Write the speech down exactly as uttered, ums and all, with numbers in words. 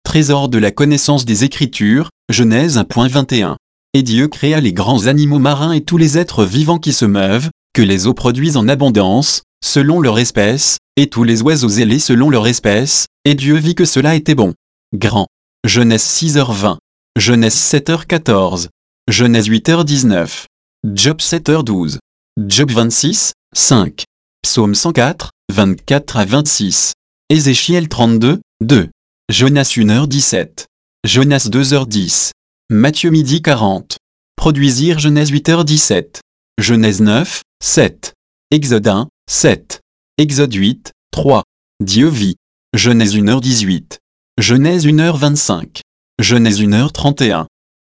trésor de la connaissance des Écritures, Genèse un vingt et un. Et Dieu créa les grands animaux marins et tous les êtres vivants qui se meuvent, que les eaux produisent en abondance, selon leur espèce, et tous les oiseaux ailés selon leur espèce, et Dieu vit que cela était bon. Grand. Genèse six heures vingt. Genèse sept heures quatorze. Genèse huit heures dix-neuf. Job sept heures douze. Job vingt-six, cinq. Psaume cent quatre, vingt-quatre à vingt-six. Ézéchiel trente-deux, deux. Jonas une heure dix-sept. Jonas deux heures dix. Matthieu midi quarante. Produisir Genèse huit heures dix-sept. Genèse neuf, sept. Exode un, sept. Exode huit, trois. Dieu vit. Genèse une heure dix-huit. Genèse une heure vingt-cinq. Genèse une heure trente et un.